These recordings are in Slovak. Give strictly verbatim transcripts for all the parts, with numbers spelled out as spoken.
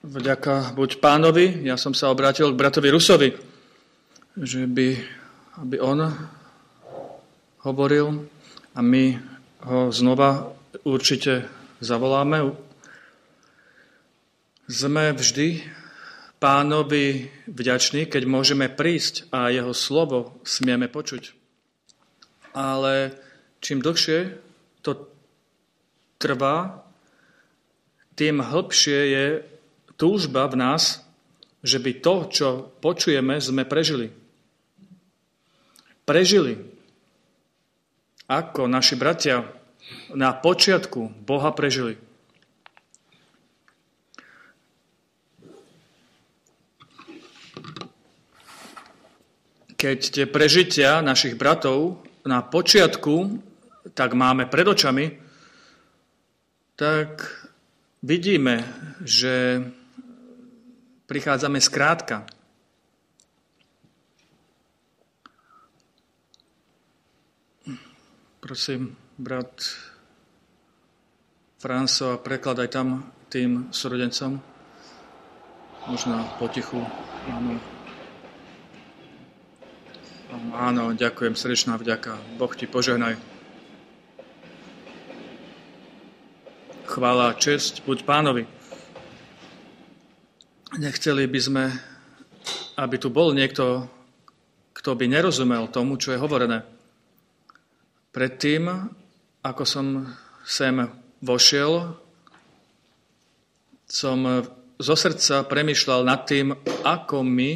Vďaka buď Pánovi, ja som sa obrátil k bratovi Rusovi, že by, aby on hovoril a my ho znova určite zavoláme. Sme vždy Pánovi vďační, keď môžeme prísť a jeho slovo smieme počuť. Ale čím dlhšie to trvá, tým hlbšie je túžba v nás, že by to, čo počujeme, sme prežili. Prežili. Ako naši bratia na počiatku Boha prežili. Keď tie prežitia našich bratov na počiatku tak máme pred očami, tak vidíme, že prichádzame skrátka. Prosím, brat Franso, prekladaj tam tým súrodencom. Možno potichu. Áno. Áno, ďakujem, srdečná vďaka. Boh ti požehnaj. Chvála a česť buď Pánovi. Nechceli by sme, aby tu bol niekto, kto by nerozumel tomu, čo je hovorené. Predtým, ako som sem vošiel, som zo srdca premýšľal nad tým, ako my,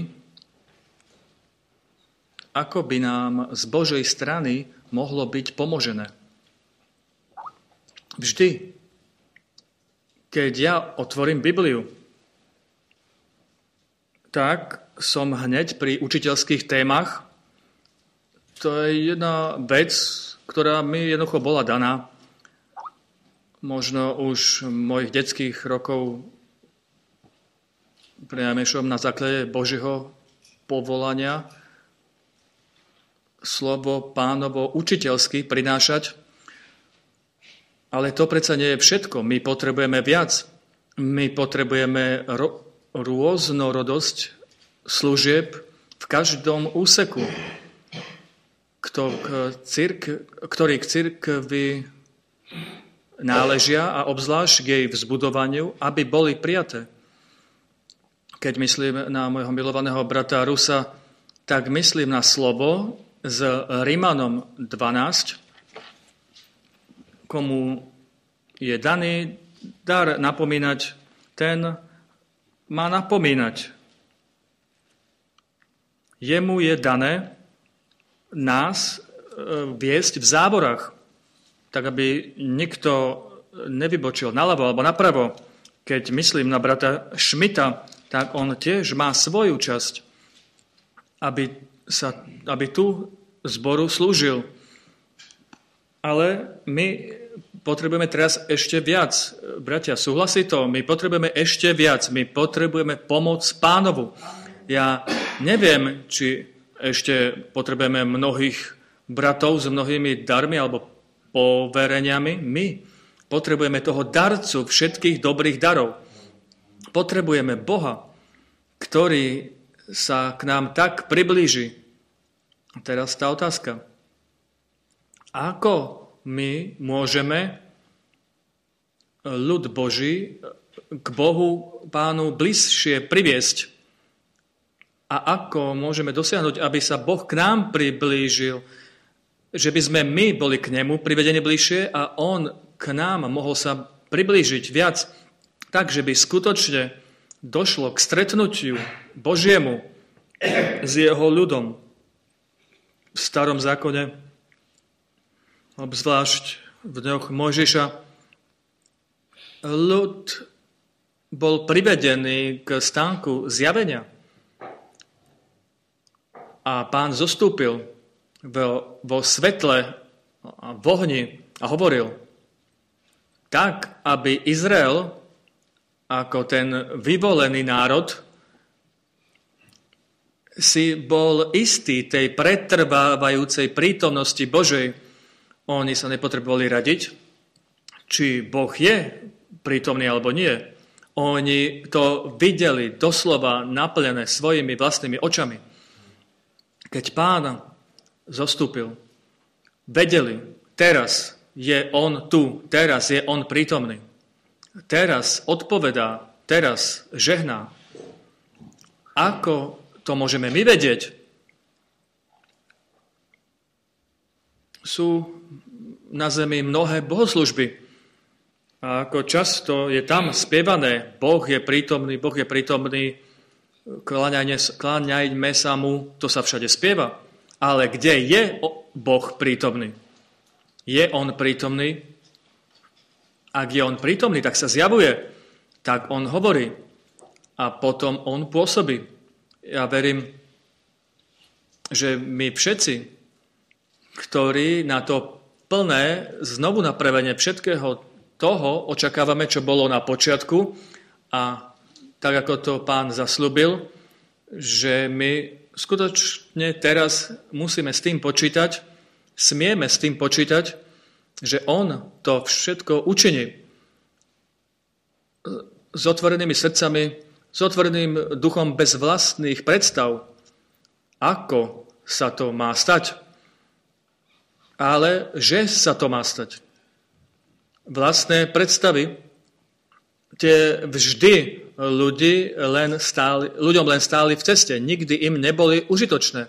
ako by nám z Božej strany mohlo byť pomožené. Vždy, keď ja otvorím Bibliu, tak som hneď pri učiteľských témach. To je jedna vec, ktorá mi jednoducho bola daná. Možno už mojich detských rokov prinajmenšom na základe Božieho povolania slovo Pánovo učiteľsky prinášať. Ale to predsa nie je všetko. My potrebujeme viac. My potrebujeme ro- rôznorodosť služieb v každom úseku, kto k cirk- ktorý k cirkvi náležia a obzvlášť k jej vzbudovaniu, aby boli prijaté. Keď myslím na môjho milovaného brata Rusa, tak myslím na slovo z Rimanom dvanásť, komu je daný dar napomínať, ten má napomínať. Jemu je dané nás viesť v závorách, tak aby nikto nevybočil naľavo alebo napravo. Keď myslím na brata Šmita, tak on tiež má svoju časť, aby, sa, aby tu zboru slúžil. Ale my potrebujeme teraz ešte viac. Bratia, súhlasí to? My potrebujeme ešte viac. My potrebujeme pomoc Pánovu. Ja neviem, či ešte potrebujeme mnohých bratov s mnohými darmi alebo povereniami. My potrebujeme toho darcu všetkých dobrých darov. Potrebujeme Boha, ktorý sa k nám tak priblíži. A teraz tá otázka. Ako my môžeme ľud Boží k Bohu Pánu bližšie priviesť? A ako môžeme dosiahnuť, aby sa Boh k nám priblížil, že by sme my boli k nemu privedení bližšie a on k nám mohol sa priblížiť viac, tak, že by skutočne došlo k stretnutiu Božiemu s jeho ľudom. V starom zákone, obzvlášť v dňoch Mojžiša, ľud bol privedený k stánku zjavenia. A Pán zostúpil vo, vo svetle a v ohni a hovoril tak, aby Izrael ako ten vyvolený národ si bol istý tej pretrvávajúcej prítomnosti Božej. Oni sa nepotrebovali radiť, či Boh je prítomný alebo nie. Oni to videli doslova naplnené svojimi vlastnými očami. Keď Pán zostúpil, vedeli, teraz je on tu, teraz je on prítomný. Teraz odpovedá, teraz žehná. Ako to môžeme my vedieť? Sú na zemi mnohé bohoslužby. A ako často je tam spievané, Boh je prítomný, Boh je prítomný, kláňajme sa mu, to sa všade spieva. Ale kde je Boh prítomný? Je on prítomný? Ak je on prítomný, tak sa zjavuje, tak on hovorí a potom on pôsobí. Ja verím, že my všetci, ktorí na to plné znovu napravenie všetkého toho očakávame, čo bolo na počiatku a tak, ako to Pán zasľúbil, že my skutočne teraz musíme s tým počítať, smieme s tým počítať, že on to všetko učiní s otvorenými srdcami, s otvoreným duchom bez vlastných predstav, ako sa to má stať. Ale že sa to má stať. Vlastné predstavy, tie vždy ľudí len stáli, ľuďom len stáli v ceste. Nikdy im neboli užitočné.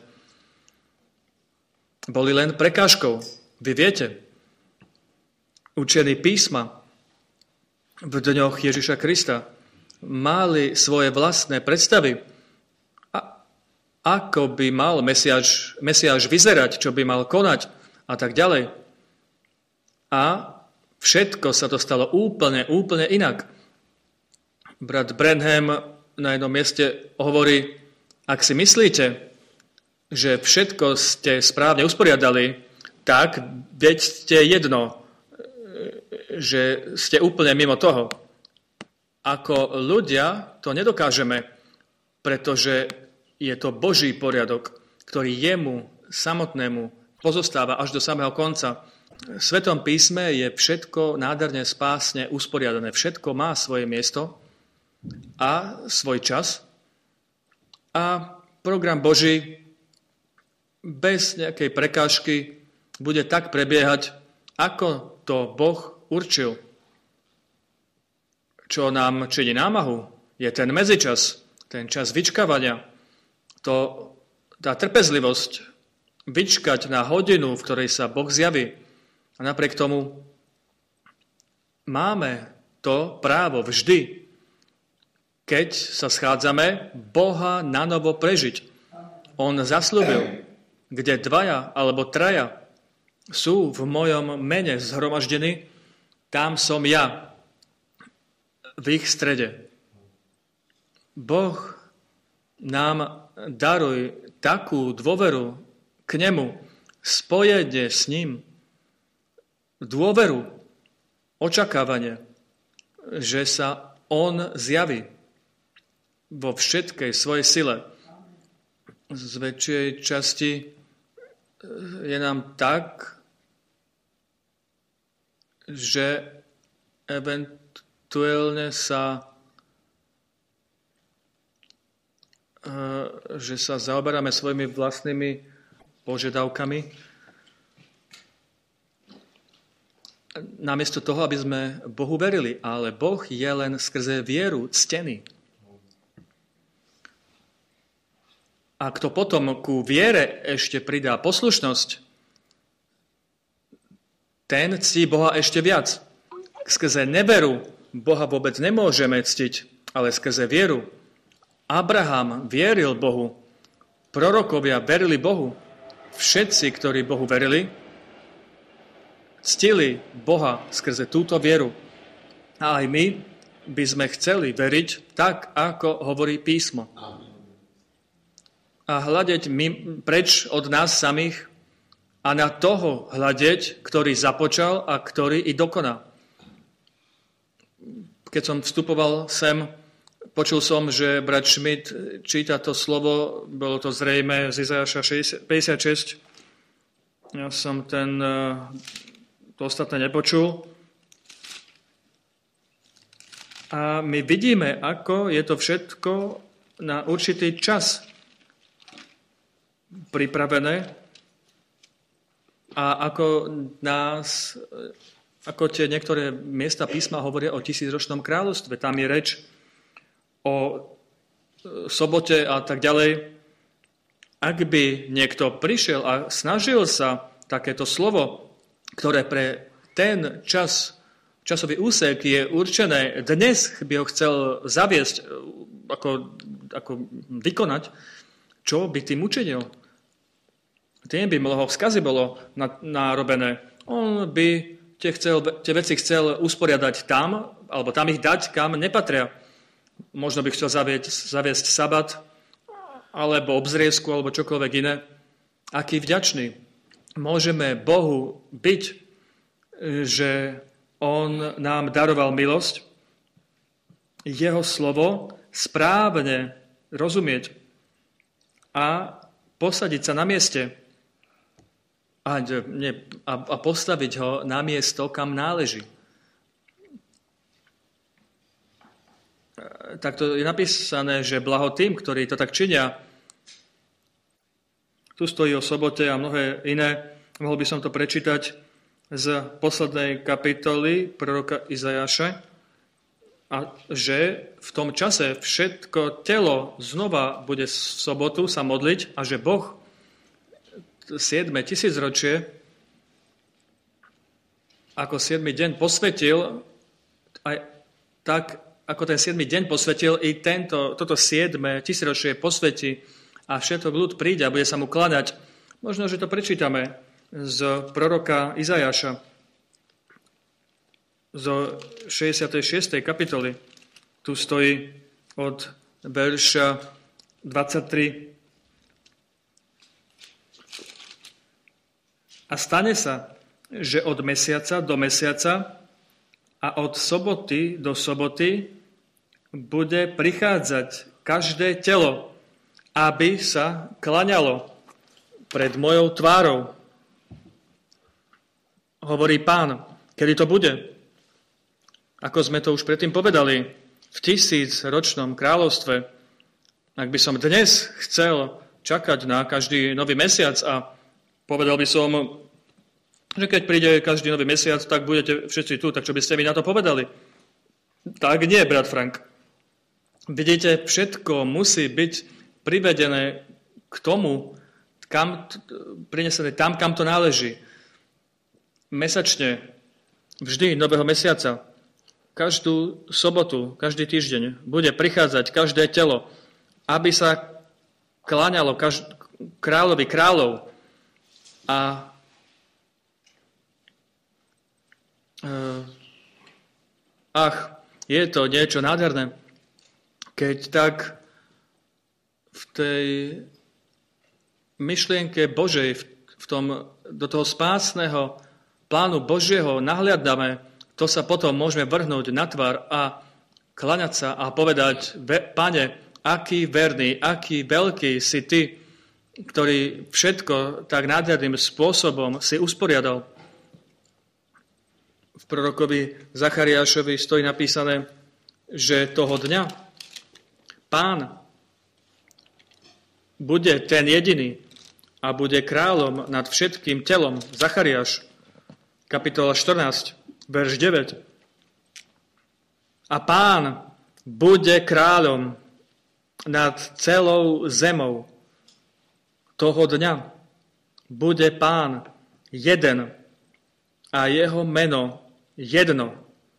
Boli len prekážkou. Vy viete, učení písma v dňoch Ježiša Krista mali svoje vlastné predstavy. A ako by mal Mesiáš, Mesiáš vyzerať, čo by mal konať a tak ďalej. A všetko sa to stalo úplne, úplne inak. Brat Branham na jednom mieste hovorí, ak si myslíte, že všetko ste správne usporiadali, tak veďte jedno, že ste úplne mimo toho. Ako ľudia to nedokážeme, pretože je to Boží poriadok, ktorý jemu samotnému pozostáva až do samého konca. V Svetom písme je všetko nádherne spásne usporiadané. Všetko má svoje miesto a svoj čas. A program Boží bez nejakej prekážky bude tak prebiehať, ako to Boh určil. Čo nám činí námahu, je ten medzičas, ten čas vyčkávania, to, tá trpezlivosť, vyčkať na hodinu, v ktorej sa Boh zjaví. A napriek tomu máme to právo vždy, keď sa schádzame, Boha nanovo prežiť. On zasľúbil, kde dvaja alebo traja sú v mojom mene zhromaždení, tam som ja, v ich strede. Boh nám daruje takú dôveru k nemu, spojenie s ním, dôveru, očakávanie, že sa on zjaví vo všetkej svojej sile. Z väčšej časti je nám tak, že eventuálne sa že sa zaoberáme svojimi vlastnými požiadavkami, namiesto toho, aby sme Bohu verili. Ale Boh je len skrze vieru ctený. A kto potom ku viere ešte pridá poslušnosť, ten ctí Boha ešte viac. Skrze neveru Boha vôbec nemôžeme ctiť, ale skrze vieru. Abraham vieril Bohu, prorokovia verili Bohu, všetci, ktorí Bohu verili, ctili Boha skrze túto vieru. A aj my by sme chceli veriť tak, ako hovorí písmo. A hľadeť my preč od nás samých a na toho hľadeť, ktorý započal a ktorý i dokoná. Keď som vstupoval sem, počul som, že brat Schmidt číta to slovo, bolo to zrejme z Izajaša päťdesiatšesť. Ja som ten, to ostatné nepočul. A my vidíme, ako je to všetko na určitý čas pripravené a ako nás, ako tie niektoré miesta písma hovoria o tisícročnom kráľovstve. Tam je reč o sobote a tak ďalej. Ak by niekto prišiel a snažil sa takéto slovo, ktoré pre ten čas, časový úsek je určené, dnes by ho chcel zaviesť, ako, ako vykonať, čo by tým učinil? Tým by mnoho vzkazy bolo narobené. On by tie, chcel, tie veci chcel usporiadať tam, alebo tam ich dať, kam nepatria. Možno by chcel zaviesť, zaviesť sabat, alebo obzriesku, alebo čokoľvek iné. Aký vďačný môžeme Bohu byť, že on nám daroval milosť, jeho slovo správne rozumieť a posadiť sa na mieste a, ne, a, a postaviť ho na miesto, kam náleží. Takto je napísané, že blaho tým, ktorí to tak činia. Tu stojí o sobote a mnohé iné. Mohol by som to prečítať z poslednej kapitoly proroka Izajaša. A že v tom čase všetko telo znova bude v sobotu sa modliť a že Boh siedme tisícročie ako siedmy deň posvetil, aj tak ako ten siedmy deň posvetil, i tento, toto siedme tisícročie posvetí a všetko ľud príde a bude sa mu kladať. Možno, že to prečítame z proroka Izajaša zo šesťdesiatej šiestej kapitoly. Tu stojí od verša dvadsaťtri. A stane sa, že od mesiaca do mesiaca a od soboty do soboty bude prichádzať každé telo, aby sa klaňalo pred mojou tvárou. Hovorí Pán, kedy to bude? Ako sme to už predtým povedali, v tisícročnom kráľovstve, ak by som dnes chcel čakať na každý nový mesiac a povedal by som, že keď príde každý nový mesiac, tak budete všetci tu, tak čo by ste mi na to povedali? Tak nie, brat Frank. Vidíte, všetko musí byť privedené k tomu, kam, prinesené tam, kam to náleží. Mesačne, vždy nového mesiaca, každú sobotu, každý týždeň bude prichádzať každé telo, aby sa kláňalo každ- kráľovi kráľov a uh, ach, je to niečo nádherné, keď tak v tej myšlienke Božej, v tom, do toho spásneho plánu Božieho nahliadame, to sa potom môžeme vrhnúť na tvár a klaňať sa a povedať, Pane, aký verný, aký veľký si ty, ktorý všetko tak nádherným spôsobom si usporiadal. V prorokovi Zachariášovi stojí napísané, že toho dňa Pán bude ten jediný a bude kráľom nad všetkým telom. Zachariáš, kapitola štrnásť, verš deväť. A Pán bude kráľom nad celou zemou. Toho dňa bude Pán jeden a jeho meno jedno.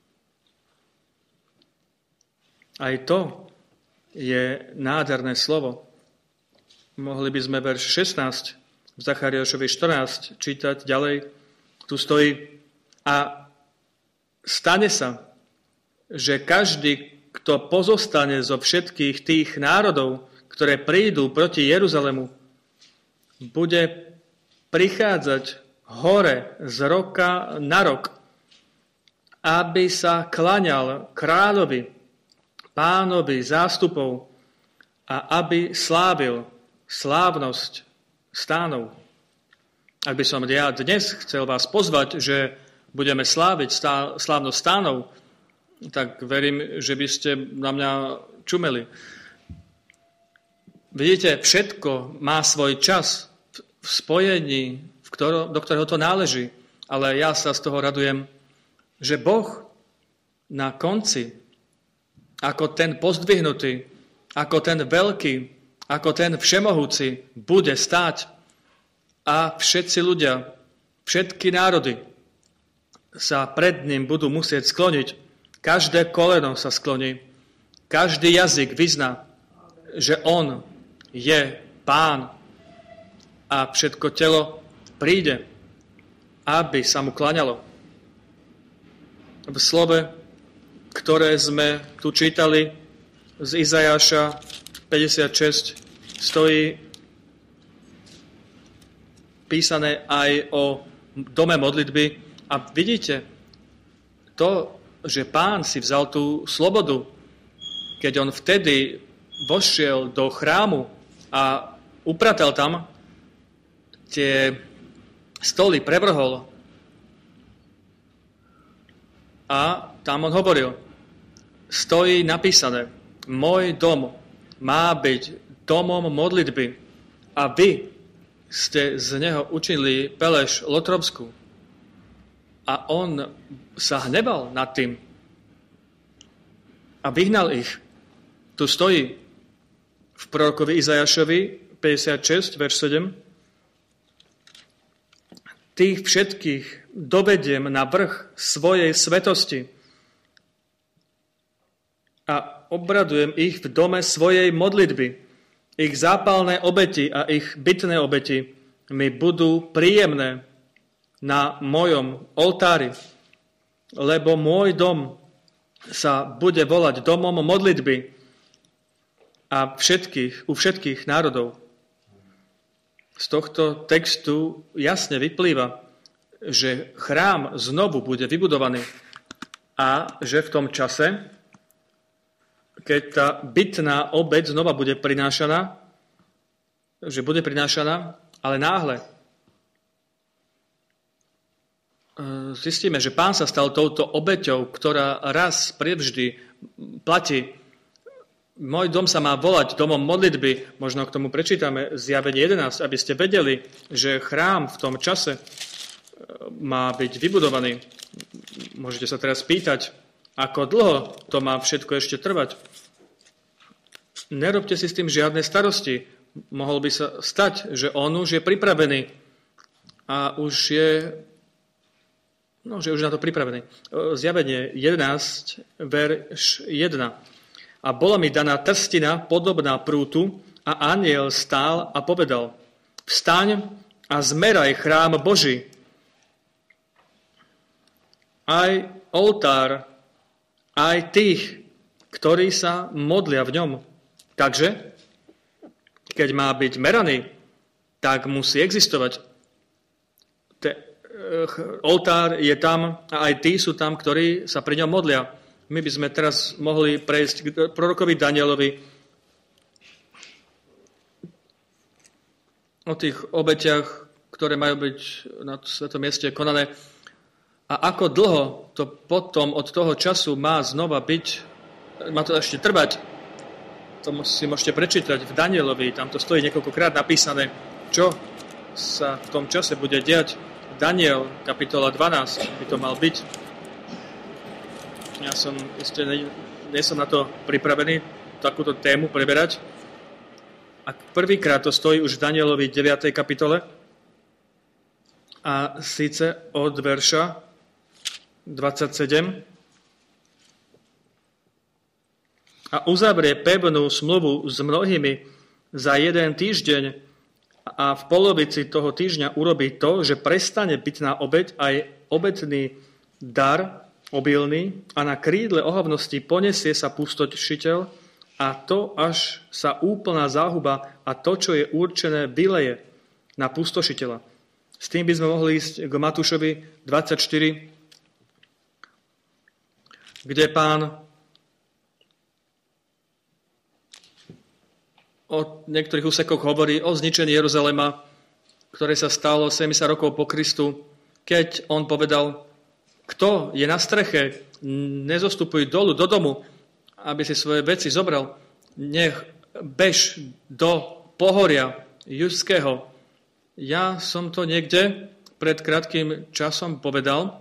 Aj to je nádherné slovo. Mohli by sme verš šestnásť v Zachariášovi štrnásť čítať ďalej. Tu stojí a stane sa, že každý, kto pozostane zo všetkých tých národov, ktoré prídu proti Jeruzalemu, bude prichádzať hore z roka na rok, aby sa klaňal kráľovi, Pánovi zástupov a aby slávil slávnosť stánov. Ak by som ja dnes chcel vás pozvať, že budeme sláviť slávnosť stánov, tak verím, že by ste na mňa čumeli. Vidíte, všetko má svoj čas v spojení, v ktorom, do ktorého to náleží. Ale ja sa z toho radujem, že Boh na konci, ako ten pozdvihnutý, ako ten veľký, ako ten všemohúci, bude stáť a všetci ľudia, všetky národy sa pred ním budú musieť skloniť. Každé koleno sa skloní. Každý jazyk vyzná, že on je Pán a všetko telo príde, aby sa mu kláňalo. V slove, ktoré sme tu čítali z Izajáša päťdesiatšesť, stojí písané aj o dome modlitby. A vidíte, to, že Pán si vzal tú slobodu, keď on vtedy vošiel do chrámu a upratal tam, tie stoly prevrhol a tam on hovoril, stojí napísané, môj dom má byť domom modlitby a vy ste z neho učinili peleš lotrovskú. A on sa hneval nad tým a vyhnal ich. Tu stojí v prorokovi Izajašovi päťdesiatšesť, verš sedem. Tých všetkých dovediem na vrch svojej svetosti a obradujem ich v dome svojej modlitby. Ich zápalné obeti a ich bitné obeti mi budú príjemné na mojom oltári, lebo môj dom sa bude volať domom modlitby a všetkých, u všetkých národov. Z tohto textu jasne vyplýva, že chrám znovu bude vybudovaný a že v tom čase, keď tá bitná obeť znova bude prinášaná, že bude prinášaná, ale náhle zistíme, že Pán sa stal touto obeťou, ktorá raz prevždy platí. Môj dom sa má volať domom modlitby. Možno k tomu prečítame Zjavenie jedenásť, aby ste vedeli, že chrám v tom čase má byť vybudovaný. Môžete sa teraz pýtať, ako dlho to má všetko ešte trvať. Nerobte si s tým žiadne starosti. Mohol by sa stať, že on už je pripravený a už je No, že už je na to pripravený. Zjavenie jedenásť, verš jeden. A bola mi daná trstina podobná prútu a anjel stál a povedal, vstaň a zmeraj chrám Boží. Aj oltár, aj tých, ktorí sa modlia v ňom. Takže, keď má byť meraný, tak musí existovať. Te oltár je tam a aj tí sú tam, ktorí sa pri ňom modlia. My by sme teraz mohli prejsť k prorokovi Danielovi o tých obetiach, ktoré majú byť na svetom mieste konané. A ako dlho to potom od toho času má znova byť, má to ešte trvať, to si môžete prečítať v Danielovi, tam to stojí niekoľkokrát napísané, čo sa v tom čase bude diať. Daniel, kapitola dvanásť, by to mal byť. Ja som ešte nie, nie som na to pripravený, takúto tému preberať. A prvýkrát to stojí už v Danielovi deviatej kapitole. A síce od verša dvadsaťsedem. A uzavrie pevnú zmluvu s mnohými za jeden týždeň a v polovici toho týždňa urobí to, že prestane bitná obeť aj obetný dar obilný a na krídle ohavnosti ponesie sa pustošiteľ a to až sa úplná záhuba a to, čo je určené, vyleje na pustošiteľa. S tým by sme mohli ísť k Matúšovi dvadsaťštyri, kde Pán o niektorých úsekoch hovorí o zničení Jeruzalema, ktoré sa stalo sedemdesiat rokov po Kristu, keď on povedal, kto je na streche nezostupuj dolu do domu, aby si svoje veci zobral. Nech bež do pohoria Judského. Ja som to niekde pred krátkým časom povedal,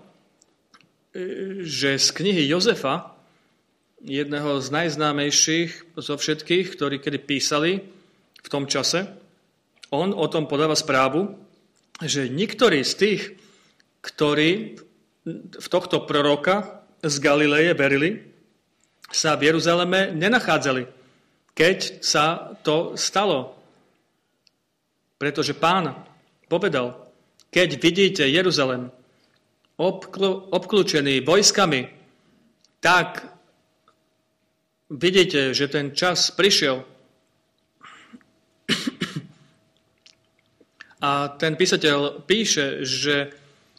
že z knihy Jozefa, jedného z najznámejších zo všetkých, ktorí kedy písali v tom čase, on o tom podáva správu, že niektorí z tých, ktorí v tohto proroka z Galileje verili, sa v Jeruzaleme nenachádzali, keď sa to stalo. Pretože Pán povedal, keď vidíte Jeruzalem obkl- obklúčený vojskami, tak vidíte, že ten čas prišiel. A ten písateľ píše, že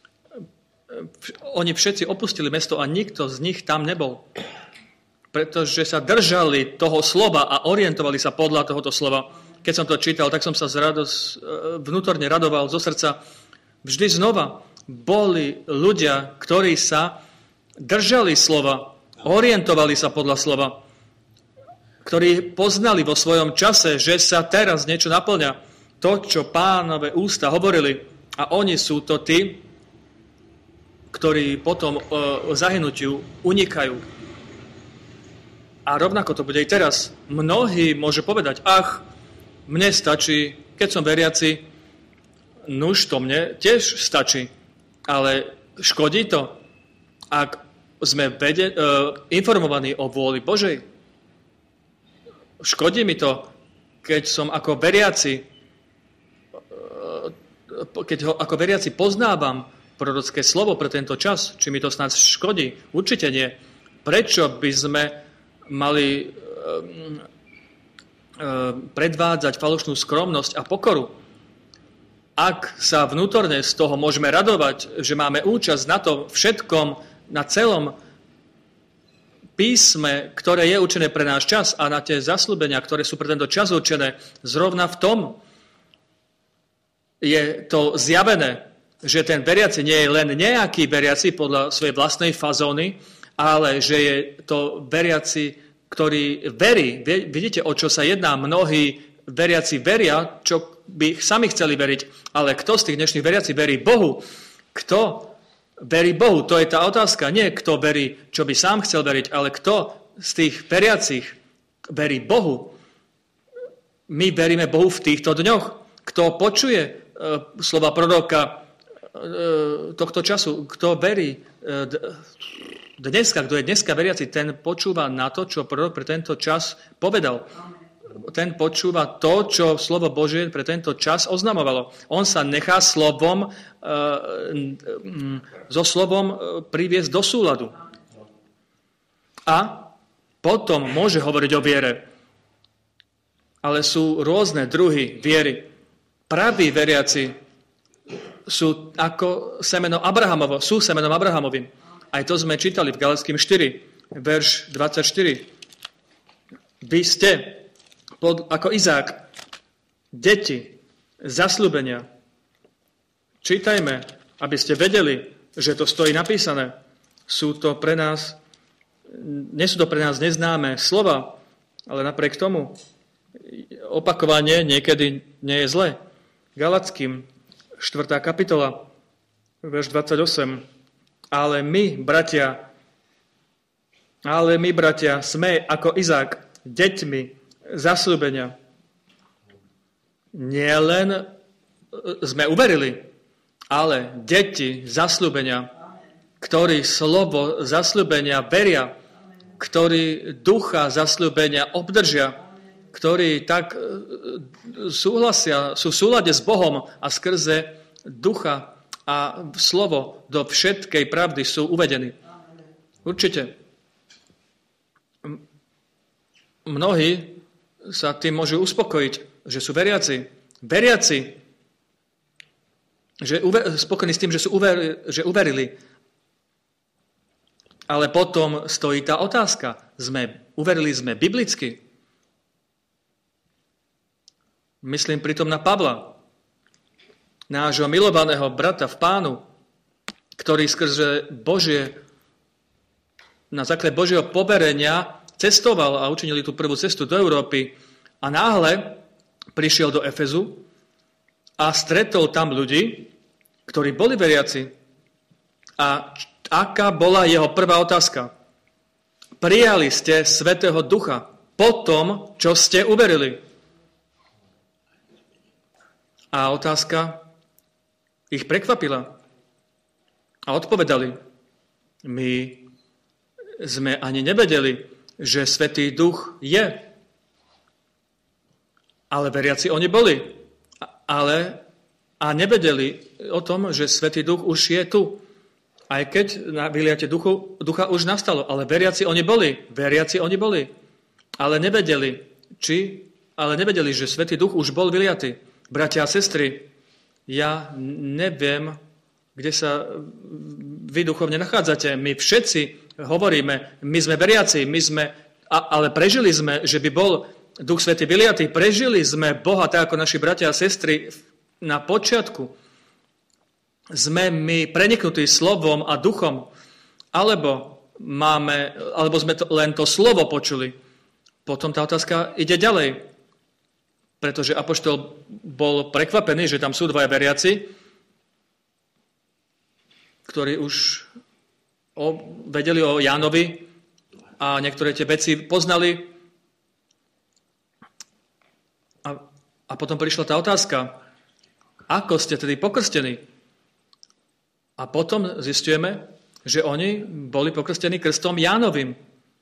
oni všetci opustili mesto a nikto z nich tam nebol. Pretože sa držali toho slova a orientovali sa podľa tohoto slova. Keď som to čítal, tak som sa z radosť, vnútorne radoval zo srdca. Vždy znova boli ľudia, ktorí sa držali slova, orientovali sa podľa slova, ktorí poznali vo svojom čase, že sa teraz niečo naplňa. To, čo Pánove ústa hovorili. A oni sú to tí, ktorí potom e, zahynutiu unikajú. A rovnako to bude aj teraz. Mnohí môžu povedať, ach, mne stačí, keď som veriaci, nuž to mne tiež stačí. Ale škodí to, ak sme vede, e, informovaní o vôli Božej. Škodí mi to, keď som ako veriaci keď ho ako veriaci poznávam prorocké slovo pre tento čas, či mi to snad škodí? Určite nie. Prečo by sme mali predvádzať falošnú skromnosť a pokoru? Ak sa vnútorne z toho môžeme radovať, že máme účasť na tom všetkom, na celom písme, ktoré je určené pre náš čas a na tie zasľúbenia, ktoré sú pre tento čas určené, zrovna v tom je to zjavené, že ten veriaci nie je len nejaký veriaci podľa svojej vlastnej fazóny, ale že je to veriaci, ktorý verí. Vidíte, o čo sa jedná? Mnohí veriaci veria, čo by sami chceli veriť. Ale kto z tých dnešných veriaci verí Bohu? Kto verí Bohu? To je tá otázka. Nie kto verí, čo by sám chcel veriť, ale kto z tých veriacich verí Bohu. My veríme Bohu v týchto dňoch. Kto počuje slova proroka tohto času, kto verí dneska, kto je dneska veriaci, ten počúva na to, čo prorok pre tento čas povedal. Ten počúva to, čo slovo Božie pre tento čas oznamovalo. On sa nechá slovom, so slovom priviesť do súladu. A potom môže hovoriť o viere. Ale sú rôzne druhy viery. Praví veriaci sú ako semeno Abrahamovo, sú semenom Abrahamovým. Aj to sme čítali v Galatským štyri, verš dvadsaťštyri. Vy ste pod, ako Izák, deti zasľúbenia. Čítajme, aby ste vedeli, že to stojí napísané. Sú to pre nás, nie sú to pre nás neznáme slova, ale napriek tomu opakovanie niekedy nie je zlé. Galatským, štvrtá kapitola, verš dvadsaťosem. Ale my, bratia, ale my, bratia, sme ako Izák, deťmi zasľúbenia. Nie len sme uverili, ale deti zasľúbenia, ktorí slovo zasľúbenia veria, ktorí ducha zasľúbenia obdržia, ktorí tak súhlasia, sú v súlade s Bohom a skrze ducha a slovo do všetkej pravdy sú uvedení. Určite. Mnohí sa tým môžu uspokojiť, že sú veriaci. Veriaci, že uver, spokojní s tým, že, sú uver, že uverili. Ale potom stojí tá otázka. Sme, uverili sme biblicky? Myslím pritom na Pavla, nášho milovaného brata v Pánu, ktorý skrze Božie na základe Božieho poverenia cestoval a učinili tú prvú cestu do Európy a náhle prišiel do Efezu a stretol tam ľudí, ktorí boli veriaci. A aká bola jeho prvá otázka? Prijali ste Svätého Ducha po tom, čo ste uverili? A otázka ich prekvapila. A odpovedali, my sme ani nevedeli, že Svätý Duch je. Ale veriaci oni boli. Ale a nevedeli o tom, že Svätý Duch už je tu. Aj keď na vyliate duchu, ducha už nastalo. Ale veriaci oni boli. Veriaci oni boli. Ale nevedeli, či, ale nevedeli, že Svätý Duch už bol vyliatý. Bratia a sestry, ja neviem, kde sa vy duchovne nachádzate. My všetci hovoríme, my sme veriaci, my sme, ale prežili sme, že by bol Duch Svätý vyliatý. Prežili sme Boha tak ako naši bratia a sestry na počiatku. Sme my preniknutí slovom a duchom, alebo, máme, alebo sme to, len to slovo počuli. Potom tá otázka ide ďalej. Pretože apoštol bol prekvapený, že tam sú dvaja veriaci, ktorí už o, vedeli o Jánovi a niektoré tie veci poznali. A, a potom prišla tá otázka, ako ste tedy pokrstení? A potom zistujeme, že oni boli pokrstení krstom Jánovým.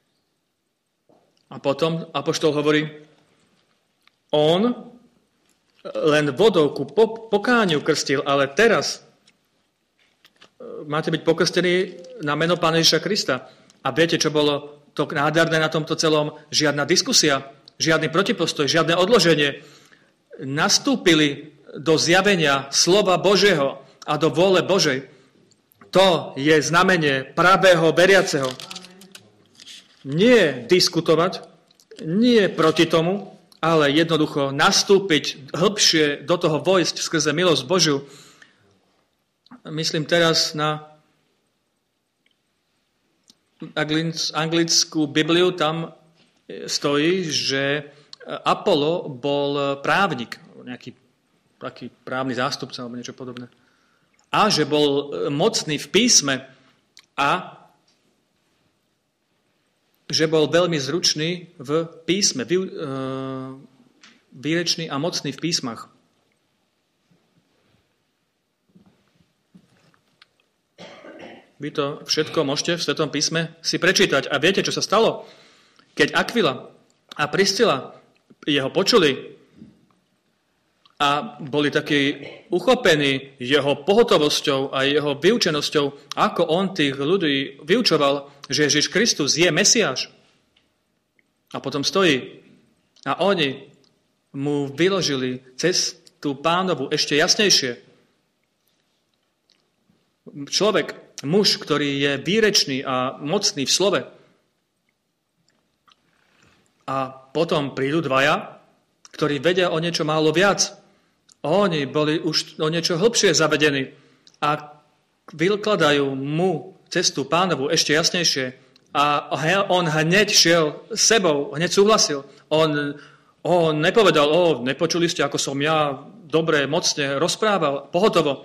A potom apoštol hovorí, on len vodou ku pokániu krstil, ale teraz máte byť pokrstení na meno Pána Ježiša Krista. A viete, čo bolo to nádherné na tomto celom? Žiadna diskusia, žiadny protipostoj, žiadne odloženie. Nastúpili do zjavenia slova Božieho a do vôle Božej. To je znamenie pravého veriaceho. Nie diskutovať, nie proti tomu, ale jednoducho nastúpiť hĺbšie do toho vojsť skrze milosť Božiu. Myslím teraz na anglickú Bibliu, tam stojí, že Apollo bol právnik, nejaký taký právny zástupca alebo niečo podobné. A že bol mocný v písme a že bol veľmi zručný v písme, výrečný a mocný v písmach. Vy to všetko môžete v Svetom písme si prečítať. A viete, čo sa stalo? Keď Akvila a Priscila jeho počuli a boli takí uchopení jeho pohotovosťou a jeho vyučenosťou, ako on tých ľudí vyučoval, že Ježiš Kristus je Mesiáš. A potom stojí. A oni mu vyložili cestu Pánovu ešte jasnejšie. Človek, muž, ktorý je výrečný a mocný v slove. A potom prídu dvaja, ktorí vedia o niečo málo viac. Oni boli už o niečo hlbšie zavedení a vykladajú mu cestu Pánovu ešte jasnejšie. A on hneď šiel sebou, hneď súhlasil. On, on nepovedal, o, nepočuli ste, ako som ja dobre, mocne rozprával, pohotovo.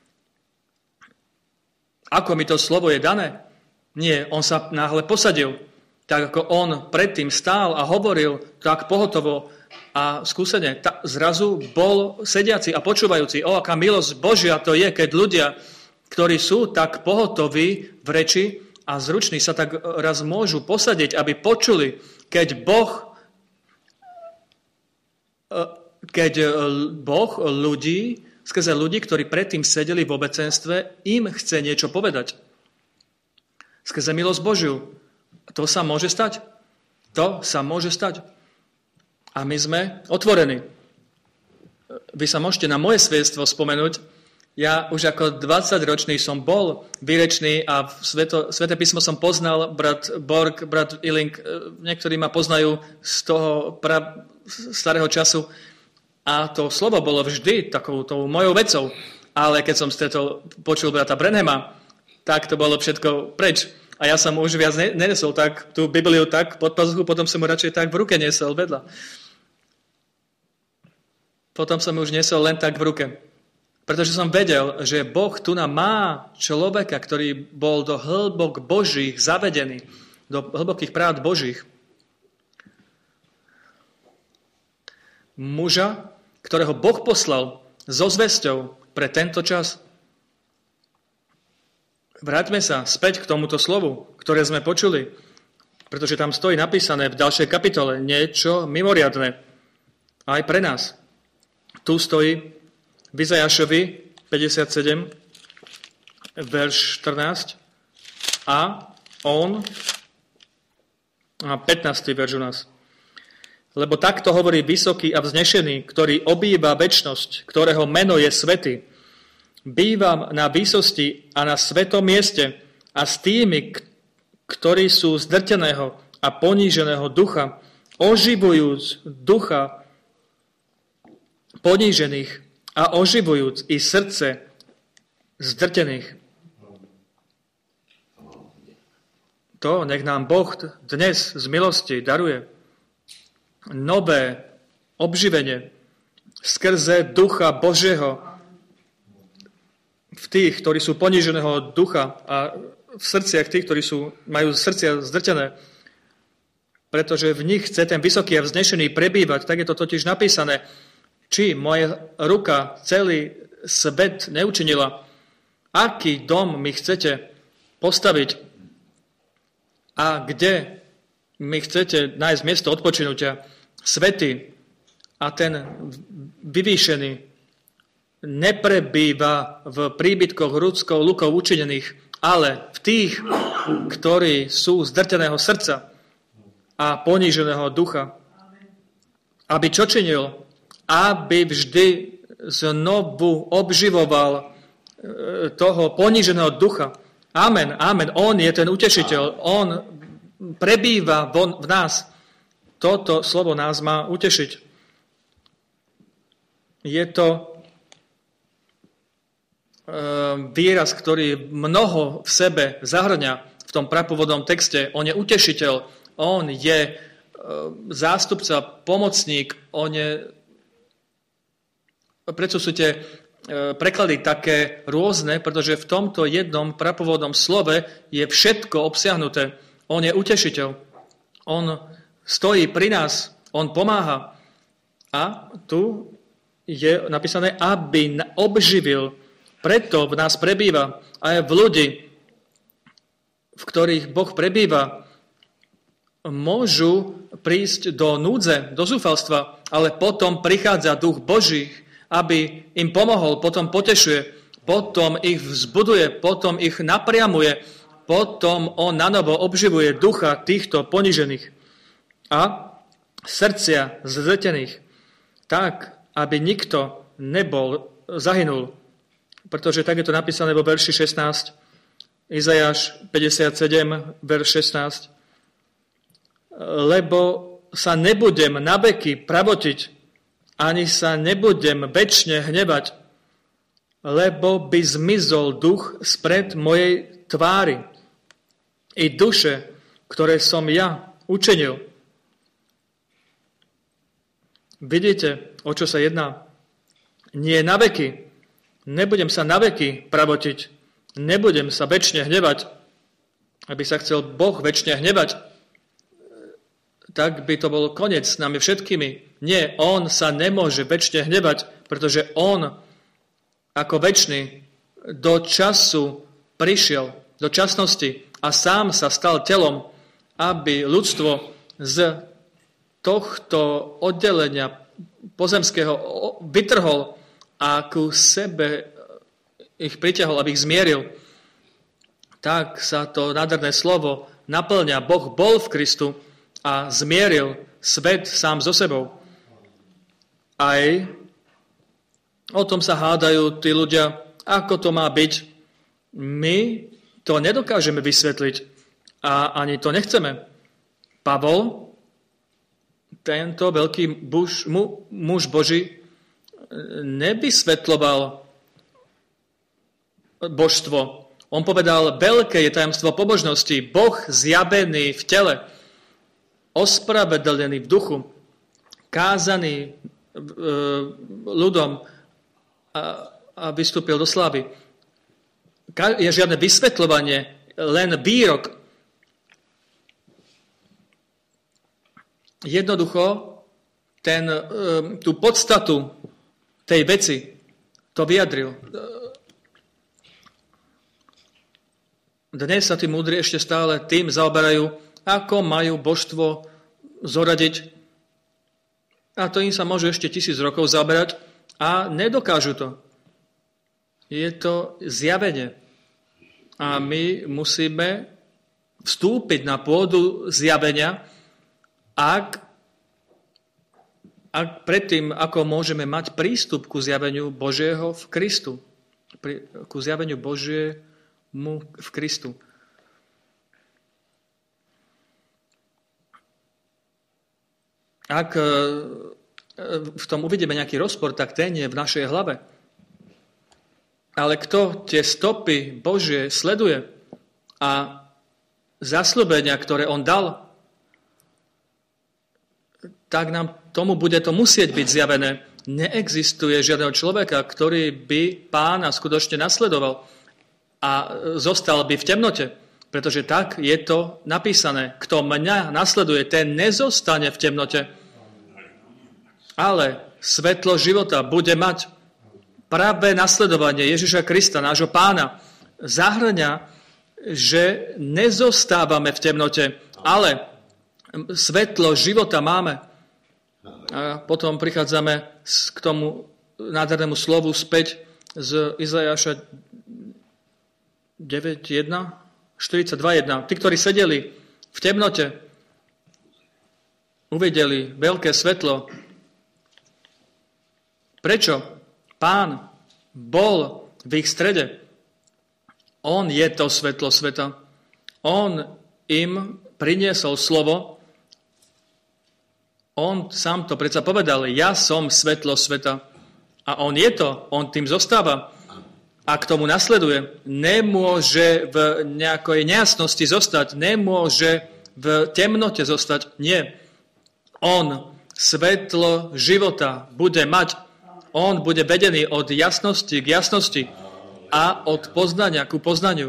Ako mi to slovo je dané? Nie, on sa náhle posadil. Tak ako on predtým stál a hovoril tak pohotovo a skúsene, ta, zrazu bol sediaci a počúvajúci. O, aká milosť Božia to je, keď ľudia, ktorí sú tak pohotoví v reči a zruční, sa tak raz môžu posadiť, aby počuli, keď Boh, keď Boh ľudí, skrze ľudí, ktorí predtým sedeli v obecenstve, im chce niečo povedať. Skrze milosť Božiu. To sa môže stať. To sa môže stať. A my sme otvorení. Vy sa môžete na moje svedectvo spomenúť. Ja už ako dvadsaťročný som bol výrečný a sveto, Sveté písmo som poznal, brat Borg, brat Iling, niektorí ma poznajú z toho pra, starého času. A to slovo bolo vždy takou tou mojou vecou. Ale keď som stretol, počul brata Brenhema, tak to bolo všetko preč. A ja som už viac nenesol tak tú Bibliu tak pod pazuchu, potom som mu radšej tak v ruke nesol vedľa. Potom som už nesol len tak v ruke. Pretože som vedel, že Boh tu nám má človeka, ktorý bol do hĺbok Božích zavedený, do hlbokých práv Božích. Muža, ktorého Boh poslal so zvesťou pre tento čas. Vráťme sa späť k tomuto slovu, ktoré sme počuli, pretože tam stojí napísané v ďalšej kapitole niečo mimoriadne aj pre nás. Tu stojí v Izajašovi päťdesiatsedem, verš štrnásť a on a pätnásty verš u nás. Lebo takto hovorí vysoký a vznešený, ktorý obýva večnosť, ktorého meno je svätý. Bývam na výsosti a na svetom mieste a s tými, ktorí sú zdrteného a poníženého ducha, oživujúc ducha ponížených a oživujúc i srdce zdrtených. To nech nám Boh dnes z milosti daruje nové obživenie skrze ducha Božieho v tých, ktorí sú poníženého ducha a v srdciach tých, ktorí sú, majú srdcia zdrtené, pretože v nich chce ten vysoký a vznešený prebývať. Tak je to totiž napísané. Či moja ruka celý svet neučinila, aký dom mi chcete postaviť a kde mi chcete nájsť miesto odpočinutia. Svätý a ten vyvýšený neprebýva v príbytkoch ľudskou lukou učinených, ale v tých, ktorí sú zdrteného srdca a poníženého ducha. Aby čo činil? Aby vždy znovu obživoval toho poníženého ducha. Amen, amen. On je ten utešiteľ. On prebýva v nás. Toto slovo nás má utešiť. Je to výraz, ktorý mnoho v sebe zahrňa v tom prapôvodnom texte. On je utešiteľ, on je zástupca, pomocník, on je... Prečo sú tie preklady také rôzne? Pretože v tomto jednom prapôvodnom slove je všetko obsiahnuté. On je utešiteľ. On stojí pri nás, on pomáha. A tu je napísané, aby obživil. Preto v nás prebýva aj v ľudí, v ktorých Boh prebýva, môžu prísť do núdze, do zúfalstva, ale potom prichádza duch Boží, aby im pomohol, potom potešuje, potom ich vzbuduje, potom ich napriamuje, potom on nanovo obživuje ducha týchto ponižených a srdcia zdrtených, tak, aby nikto nebol zahynul. Pretože tak je to napísané vo verši šestnásť, Izajáš päťdesiatsedem, verš šestnásť. Lebo sa nebudem naveky pravotiť, ani sa nebudem večne hnevať, lebo by zmizol duch spred mojej tvári i duše, ktoré som ja učinil. Vidíte, o čo sa jedná? Nie na veky. Nebudem sa na veky pravotiť. Nebudem sa večne hnevať. Aby sa chcel Boh večne hnevať, tak by to bol koniec s nami všetkými. Nie, on sa nemôže večne hnevať, pretože on ako večný do času prišiel, do časnosti a sám sa stal telom, aby ľudstvo z tohto oddelenia pozemského vytrhol a ku sebe ich priťahol, aby ich zmieril. Tak sa to nádherné slovo naplňa. Boh bol v Kristu a zmieril svet sám so sebou. Aj o tom sa hádajú tí ľudia, ako to má byť. My to nedokážeme vysvetliť a ani to nechceme. Pavol, tento veľký muž, muž Boží, nevysvetľoval božstvo. On povedal, veľké je tajomstvo pobožnosti, Boh zjavený v tele, ospravedlnený v duchu, kázaný ľudom a, a vystúpil do slávy. Je žiadne vysvetľovanie, len výrok. Jednoducho ten, tú podstatu tej veci to vyjadril. Dnes sa tí múdri ešte stále tým zaoberajú, ako majú božstvo zoradiť. A to im sa môže ešte tisíc rokov zaoberať a nedokážu to. Je to zjavenie. A my musíme vstúpiť na pôdu zjavenia, ak, ak predtým, ako môžeme mať prístup ku zjaveniu Božieho v Kristu. Ku zjaveniu Božiemu v Kristu. Ak v tom uvidíme nejaký rozpor, tak ten je v našej hlave. Ale kto tie stopy Božie sleduje a zasľúbenia, ktoré on dal, tak nám tomu bude to musieť byť zjavené. Neexistuje žiadneho človeka, ktorý by Pána skutočne nasledoval a zostal by v temnote, pretože tak je to napísané. Kto mňa nasleduje, ten nezostane v temnote, ale svetlo života bude mať. Práve nasledovanie Ježiša Krista, nášho Pána, zahŕňa, že nezostávame v temnote, ale svetlo života máme. A potom prichádzame k tomu nádhernému slovu späť z Izaiáša deväť jeden, štyridsaťdva jeden. Tí, ktorí sedeli v temnote, uvideli veľké svetlo. Prečo? Pán bol v ich strede. On je to svetlo sveta. On im priniesol slovo. On sám to predsa povedal, ja som svetlo sveta. A on je to, on tým zostáva. A k tomu nasleduje. Nemôže v nejakej nejasnosti zostať, nemôže v temnote zostať. Nie. On svetlo života bude mať. On bude vedený od jasnosti k jasnosti a od poznania ku poznaniu.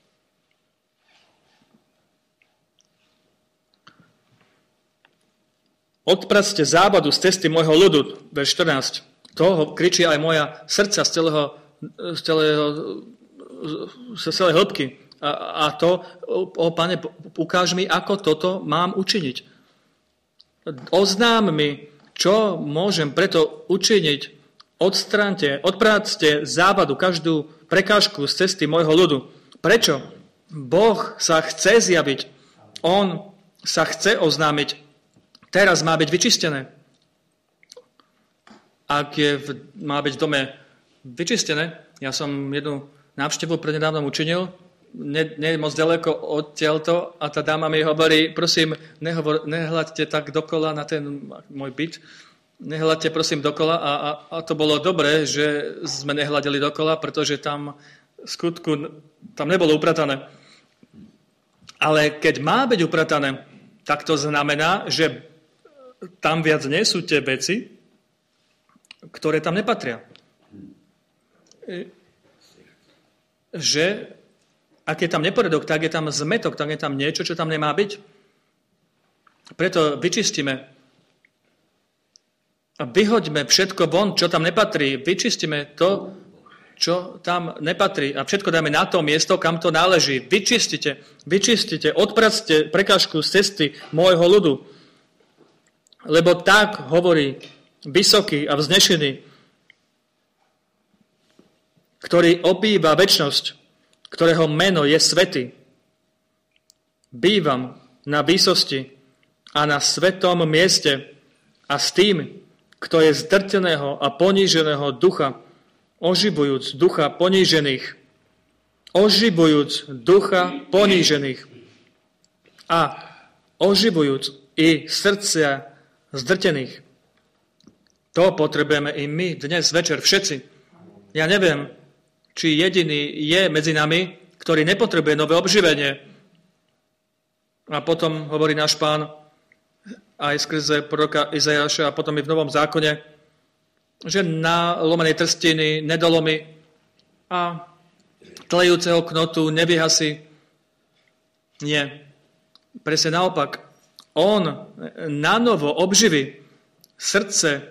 Odpracte závadu z cesty môjho ľudu, verš štrnásť. To kričí aj moja srdca z celého, z celého, z celej hĺbky. A, a to, o Pane, ukáž mi, ako toto mám učiniť. Oznám mi, čo môžem preto učiniť. Odstráňte, odprácte závadu, každú prekážku z cesty môjho ľudu. Prečo? Boh sa chce zjaviť. On sa chce oznámiť. Teraz má byť vyčistené. Ak je v, má byť v dome vyčistené, ja som jednu návštevu prednedávnom učinil, nie, nie moc ďaleko odtiaľto, a tá dáma mi hovorí, prosím, nehovor, nehľadte tak dokola na ten môj byt, nehľadte prosím dokola a, a, a to bolo dobré, že sme nehľadili dokola, pretože tam v skutku tam nebolo upratané. Ale keď má byť upratané, tak to znamená, že tam viac nie sú tie veci, ktoré tam nepatria. Že ak je tam neporiadok, tak je tam zmetok, tak je tam niečo, čo tam nemá byť. Preto vyčistíme a vyhoďme všetko von, čo tam nepatrí. Vyčistíme to, čo tam nepatrí. A všetko dáme na to miesto, kam to náleží. Vyčistite, vyčistite, odpracte prekážku z cesty môjho ľudu. Lebo tak hovorí vysoký a vznešený, ktorý obýva večnosť, ktorého meno je svätý. Bývam na výsosti a na svetom mieste a s tým, kto je zdrteného a poníženého ducha, oživujúc ducha ponížených, oživujúc ducha ponížených a oživujúc i srdcia zdrtených. To potrebujeme i my dnes večer všetci. Ja neviem, či jediný je medzi nami, ktorý nepotrebuje nové obživenie. A potom hovorí náš Pán aj skrze proroka Izajaša a potom i v Novom zákone, že na lomenej trstiny nedolomy a tlejúceho knotu nevyhasí. Nie. Presne naopak. On nanovo obživí srdce e,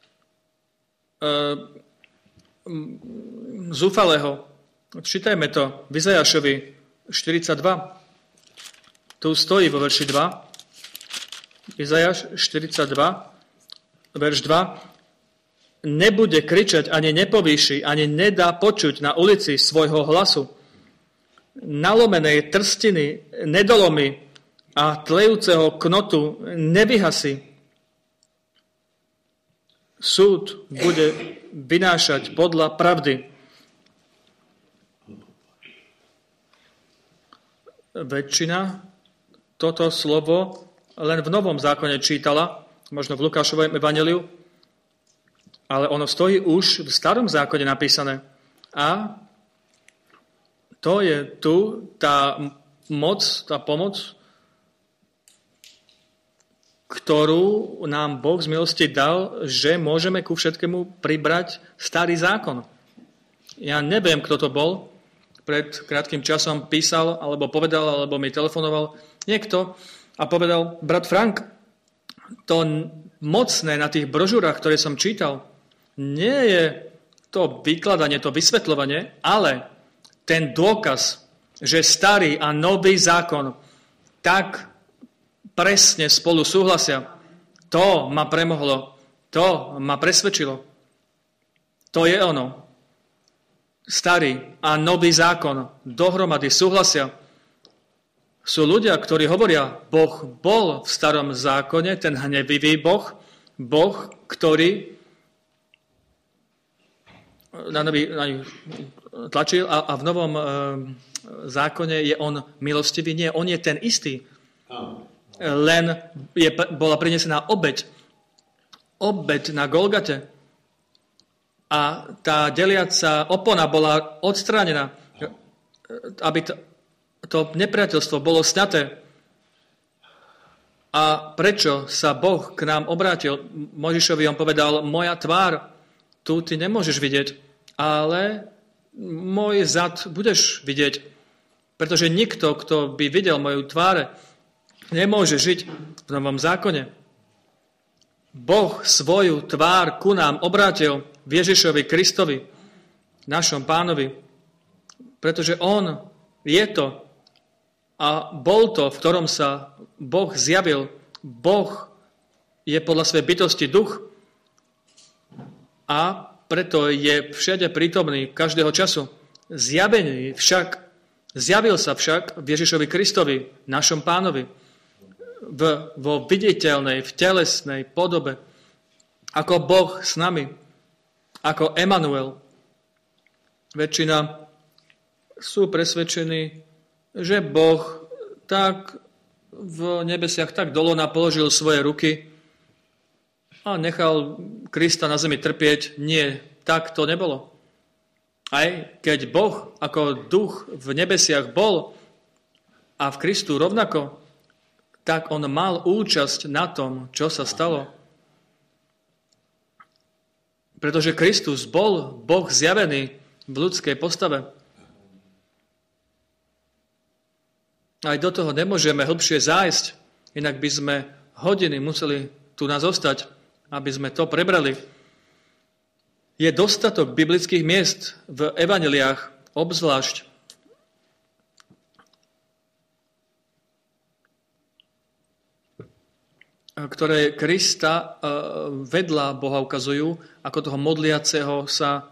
zúfalého. Čítajme to v Izajašovi štyridsaťdva. Tu stojí vo verši dva. Izajaš štyridsaťdva, verš dva. Nebude kričať, ani nepovýši, ani nedá počuť na ulici svojho hlasu. Nalomenej trstiny nedolomí a tlejúceho knotu nevyhasí. Súd bude vynášať podľa pravdy. Väčšina toto slovo len v Novom zákone čítala, možno v Lukášovom evanjeliu, ale ono stojí už v Starom zákone napísané. A to je tu tá moc, tá pomoc, ktorú nám Boh z milosti dal, že môžeme ku všetkému pribrať Starý zákon. Ja neviem, kto to bol, pred krátkym časom písal, alebo povedal, alebo mi telefonoval niekto a povedal, brat Frank, to mocné na tých brožúrach, ktoré som čítal, nie je to vykladanie, to vysvetľovanie, ale ten dôkaz, že starý a nový zákon tak presne spolu súhlasia, to ma premohlo, to ma presvedčilo. To je ono. Starý a nový zákon dohromady súhlasia. Sú ľudia, ktorí hovoria, Boh bol v starom zákone, ten hnevivý Boh, Boh, ktorý na nový, na nový tlačil a, a v novom e, zákone je on milostivý. Nie, on je ten istý. Len je, bola prinesená obeť. Obeť na Golgate. A tá deliaca opona bola odstránená, aby to, to nepriateľstvo bolo sňaté. A prečo sa Boh k nám obrátil? Mojžišovi on povedal, moja tvár, tu ty nemôžeš vidieť, ale môj zad budeš vidieť. Pretože nikto, kto by videl moju tváre, nemôže žiť v Novom zákone. Boh svoju tvár ku nám obrátil v Ježišovi Kristovi, našom Pánovi. Pretože on je to a bol to, v ktorom sa Boh zjavil. Boh je podľa svojej bytosti duch a preto je všade prítomný každého času. Zjavený však, zjavil sa však v Ježišovi Kristovi, našom Pánovi, v, vo viditeľnej, v telesnej podobe, ako Boh s nami, ako Emanuel. Väčšina sú presvedčení, že Boh tak v nebesiach tak dolona položil svoje ruky a nechal Krista na zemi trpieť. Nie, tak to nebolo. Aj keď Boh ako duch v nebesiach bol a v Kristu rovnako, tak on mal účasť na tom, čo sa stalo. Pretože Kristus bol Boh zjavený v ľudskej postave. Aj do toho nemôžeme hlbšie zájsť, inak by sme hodiny museli tu nás zostať, aby sme to prebrali. Je dostatok biblických miest v evanjeliách, obzvlášť ktoré Krista vedľa Boha ukazujú, ako toho modliaceho sa.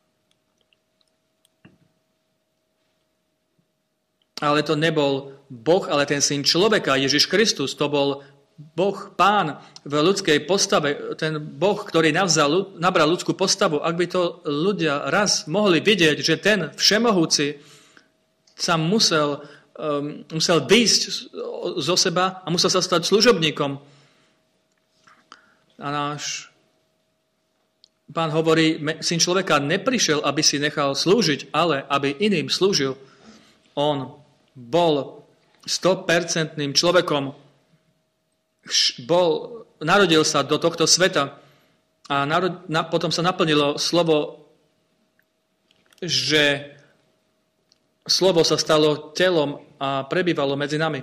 Ale to nebol Boh, ale ten syn človeka, Ježiš Kristus, to bol Boh, Pán v ľudskej postave, ten Boh, ktorý navzal, nabral ľudskú postavu. Ak by to ľudia raz mohli vidieť, že ten všemohúci sa musel, um, musel výjsť zo seba a musel sa stať služobníkom. A náš Pán hovorí, syn človeka neprišiel, aby si nechal slúžiť, ale aby iným slúžil. On bol sto percent človekom, bol, narodil sa do tohto sveta a narod, na, potom sa naplnilo slovo, že slovo sa stalo telom a prebývalo medzi nami.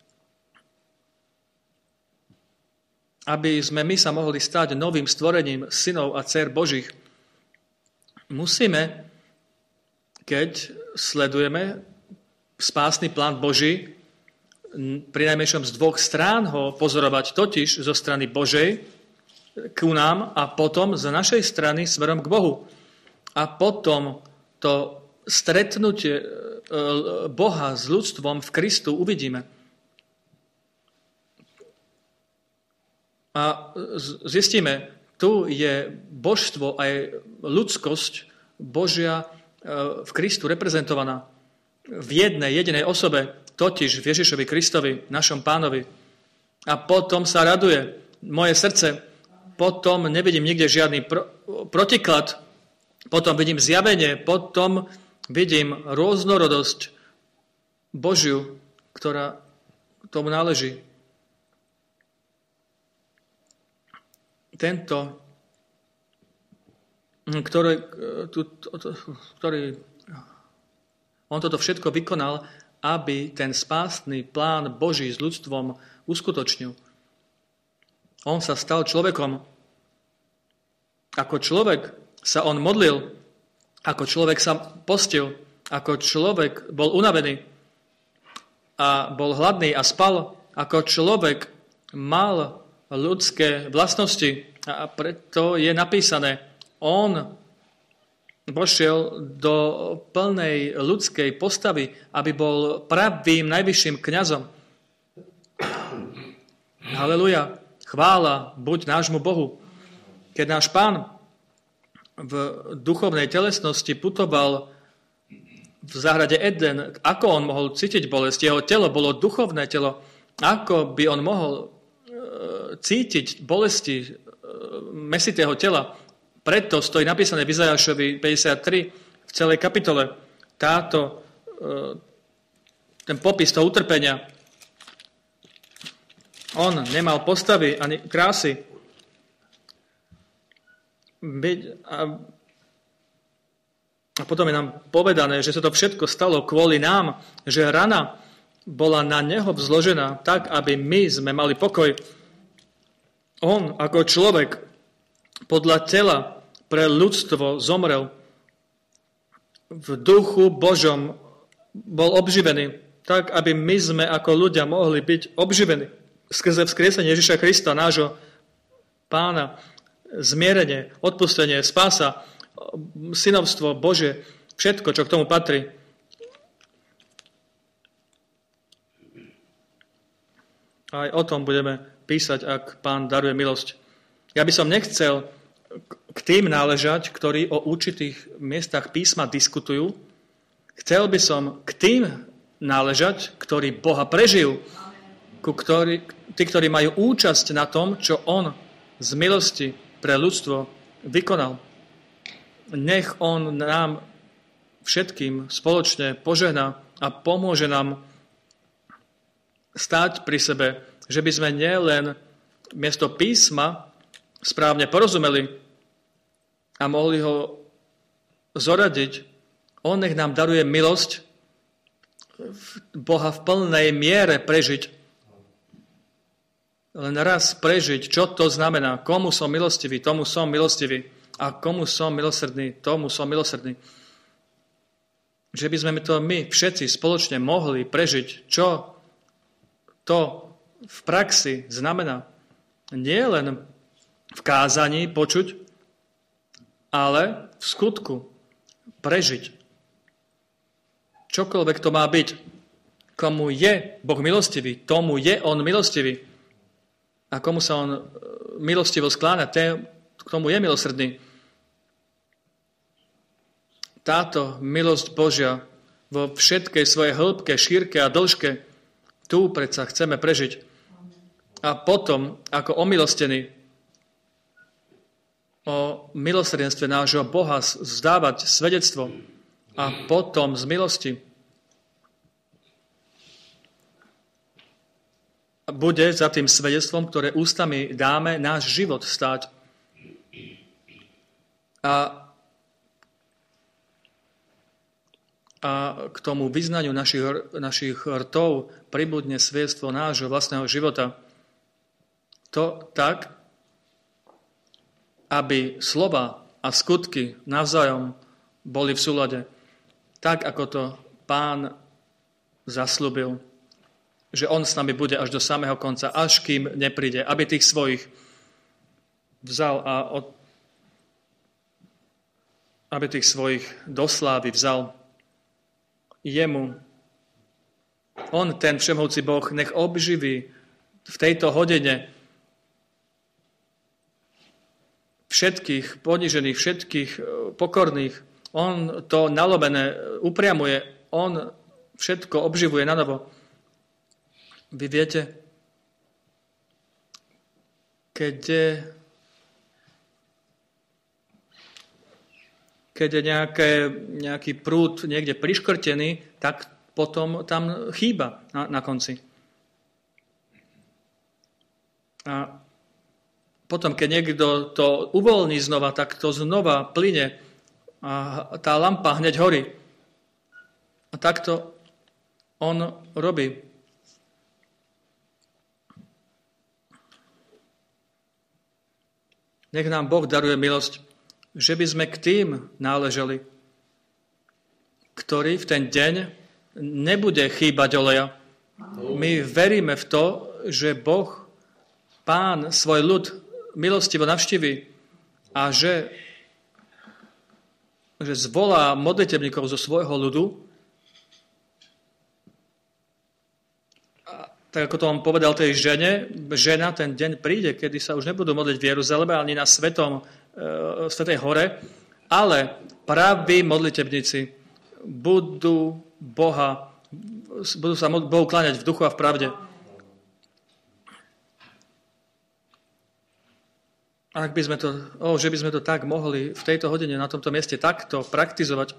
Aby sme my sa mohli stať novým stvorením synov a dcér Božích, musíme, keď sledujeme spásny plán Boží, prinajmenšom z dvoch strán ho pozorovať, totiž zo strany Božej ku nám a potom z našej strany smerom k Bohu. A potom to stretnutie Boha s ľudstvom v Kristu uvidíme. A zistíme, tu je božstvo aj ľudskosť Božia v Kristu reprezentovaná v jednej jedinej osobe, totiž v Ježišovi Kristovi, našom Pánovi. A potom sa raduje moje srdce, potom nevidím nikde žiadny pro, protiklad, potom vidím zjavenie, potom vidím rôznorodosť Božiu, ktorá tomu náleží. Tento, ktorý, ktorý on toto všetko vykonal, aby ten spásny plán Boží s ľudstvom uskutočnil. On sa stal človekom. Ako človek sa on modlil, ako človek sa postil, ako človek bol unavený a bol hladný a spal, ako človek mal ľudské vlastnosti a preto je napísané, on vošiel do plnej ľudskej postavy, aby bol pravým najvyšším kňazom. Haleluja, chvála buď nášmu Bohu. Keď náš Pán v duchovnej telesnosti putoval v záhrade Eden, ako on mohol cítiť bolesť? Jeho telo bolo duchovné telo. Ako by on mohol cítiť bolesti mesitého tela? Preto stojí napísané v Izajašovi päťdesiattri v celej kapitole táto, ten popis toho utrpenia. On nemal postavy ani krásy. A, a potom je nám povedané, že sa to všetko stalo kvôli nám, že rana bola na neho vzložená tak, aby my sme mali pokoj. On ako človek podľa tela pre ľudstvo zomrel. V duchu Božom bol obživený, tak aby my sme ako ľudia mohli byť obživení skrze vzkriesenie Ježiša Krista, nášho Pána, zmierenie, odpustenie, spása, synovstvo Bože, všetko, čo k tomu patrí. Aj o tom budeme písať, ak Pán daruje milosť. Ja by som nechcel k tým náležať, ktorí o určitých miestach písma diskutujú. Chcel by som k tým náležať, ktorí Boha prežijú, ku ktorý, tí, ktorí majú účasť na tom, čo On z milosti pre ľudstvo vykonal. Nech On nám všetkým spoločne požehná a pomôže nám stáť pri sebe, že by sme nielen miesto písma správne porozumeli a mohli ho zoradiť. On nech nám daruje milosť Boha v plnej miere prežiť. Len raz prežiť, čo to znamená. Komu som milostivý, tomu som milostivý. A komu som milosrdný, tomu som milosrdný. Že by sme to my všetci spoločne mohli prežiť, čo to v praxi znamená. Nie len v kázaní počuť, ale v skutku prežiť. Čokoľvek to má byť. Komu je Boh milostivý, tomu je On milostivý. A komu sa On milostivo skláňa, k tomu je milosrdný. Táto milosť Božia vo všetkej svojej hĺbke, šírke a dĺžke tu predsa chceme prežiť. A potom, ako omilostení, o milosrdenstve nášho Boha zdávať svedectvo a potom z milosti bude za tým svedectvom, ktoré ústami dáme, náš život stáť. A, a k tomu vyznaniu našich, našich rtov pribudne svedectvo nášho vlastného života. To tak, aby slova a skutky navzájom boli v súlade. Tak, ako to Pán zasľúbil, že on s nami bude až do samého konca, až kým nepríde, aby tých svojich vzal a od, aby tých svojich do slávy vzal jemu. On, ten všemohúci Boh, nech obživí v tejto hodine všetkých ponižených, všetkých pokorných. On to nalomené upriamuje, on všetko obživuje na novo. Vy viete, keď je, keď je nejaké, nejaký prúd niekde priškrtený, tak potom tam chýba na, na konci. A potom, keď niekto to uvoľní znova, tak to znova plyne a tá lampa hneď horí. A takto on robí. Nech nám Boh daruje milosť, že by sme k tým náleželi, ktorý v ten deň nebude chýbať oleja. My veríme v to, že Boh, Pán, svoj ľud milostivo navštíví a že, že zvolá modlitebníkov zo svojho ľudu. Tak ako to on povedal tej žene, žena ten deň príde, kedy sa už nebudú modliť v Jeruzaleme ani na svetom, e, Svetej hore, ale praví modlitebníci budú Boha, budú sa Bohu kláňať v duchu a v pravde. Ak by sme to, oh, že by sme to tak mohli v tejto hodine na tomto mieste takto praktizovať,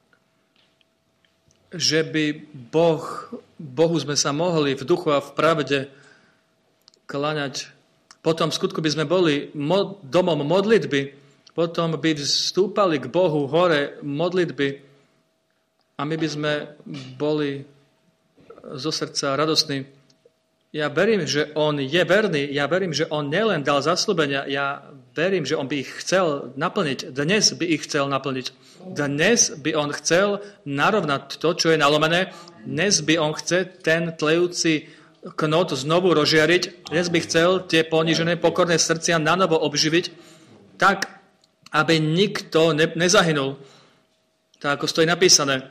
že by Boh, Bohu sme sa mohli v duchu a v pravde kláňať. Potom v skutku by sme boli mod, domom modlitby, potom by vstúpali k Bohu hore modlitby a my by sme boli zo srdca radostní. Ja verím, že on je verný, ja verím, že on nielen dal zasľúbenia, ja verím, že on by ich chcel naplniť. Dnes by ich chcel naplniť. Dnes by on chcel narovnať to, čo je nalomené. Dnes by on chce ten tlejúci knot znovu rozžiariť. Dnes by chcel tie ponížené, pokorné srdcia nanovo obživiť, tak, aby nikto ne- nezahynul. Tak, ako stojí napísané.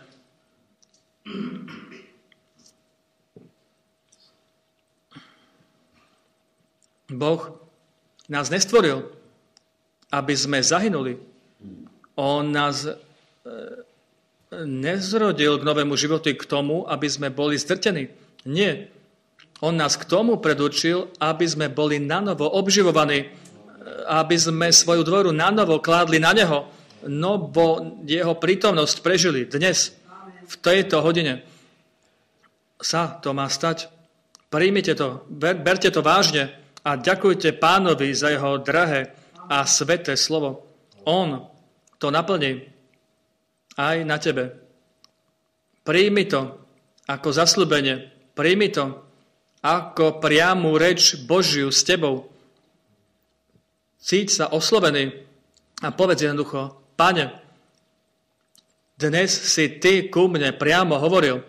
Boh nás nestvoril, aby sme zahynuli. On nás nezrodil k novému životu k tomu, aby sme boli zdrtení. Nie. On nás k tomu predurčil, aby sme boli nanovo obživovaní, aby sme svoju dôveru nanovo kládli na Neho, no bo Jeho prítomnosť prežili dnes, v tejto hodine. Sa to má stať. Príjmite to, ber, berte to vážne a ďakujte Pánovi za Jeho drahé a sveté slovo. On to naplní aj na tebe. Príjmi to ako zasľúbenie. Príjmi to ako priamu reč Božiu s tebou. Cíť sa oslovený a povedz jednoducho: Pane, dnes si ty ku mne priamo hovoril.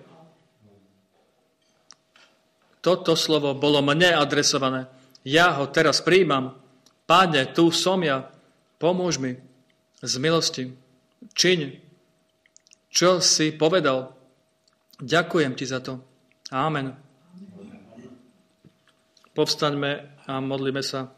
Toto slovo bolo mne adresované. Ja ho teraz príjmam. Pane, tu som ja. Pomôž mi z milosti. Čiň, čo si povedal. Ďakujem ti za to. Amen. Povstaňme a modlíme sa.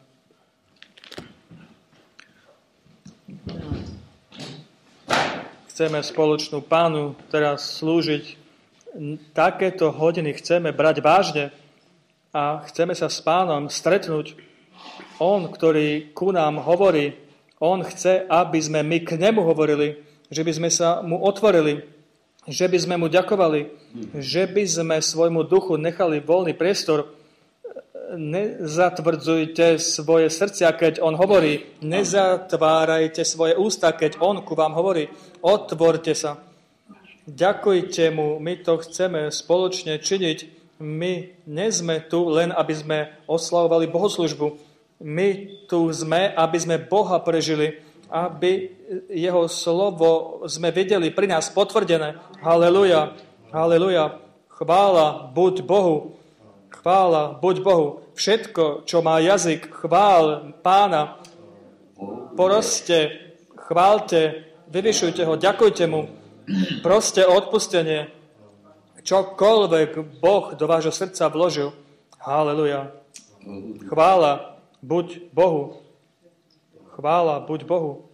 Chceme spoločnú Pánu teraz slúžiť. Takéto hodiny chceme brať vážne a chceme sa s Pánom stretnúť. On, ktorý ku nám hovorí, on chce, aby sme my k nemu hovorili, že by sme sa mu otvorili, že by sme mu ďakovali, že by sme svojmu duchu nechali voľný priestor, nezatvrdzujte svoje srdcia, keď on hovorí. Nezatvárajte svoje ústa, keď on ku vám hovorí. Otvorte sa. Ďakujte mu, my to chceme spoločne činiť. My nezme tu len, aby sme oslavovali bohoslužbu. My tu sme, aby sme Boha prežili, aby jeho slovo sme videli pri nás potvrdené. Haleluja, haleluja. Chvála buď Bohu. Chvála buď Bohu. Všetko, čo má jazyk, chvál Pána. Proste, chválte, vyvyšujte ho, ďakujte mu. Proste o odpustenie. Čokoľvek Boh do vášho srdca vložil. Haleluja. Chvála buď Bohu. Chvála buď Bohu.